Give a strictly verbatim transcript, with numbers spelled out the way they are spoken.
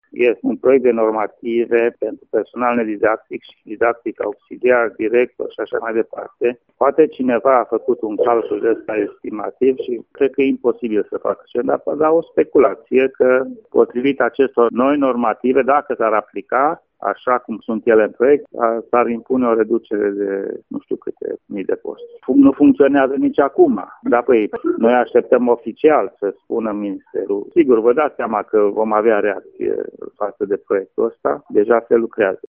Este un proiect de normative pentru personal nedidactic și didactic auxiliar, director și așa mai departe. Poate cineva a făcut un calcul de ăsta estimativ și cred că e imposibil să facă așa, dar da o speculație că potrivit acestor noi normative, dacă s-ar aplica așa cum sunt ele în proiect, s-ar impune o reducere de nu știu câte mii de posturi. Nu funcționează nici acum, dar păi noi așteptăm oficial să spună Ministerul. Sigur, vă dați seama că vom avea reacție față de proiectul ăsta, deja se lucrează.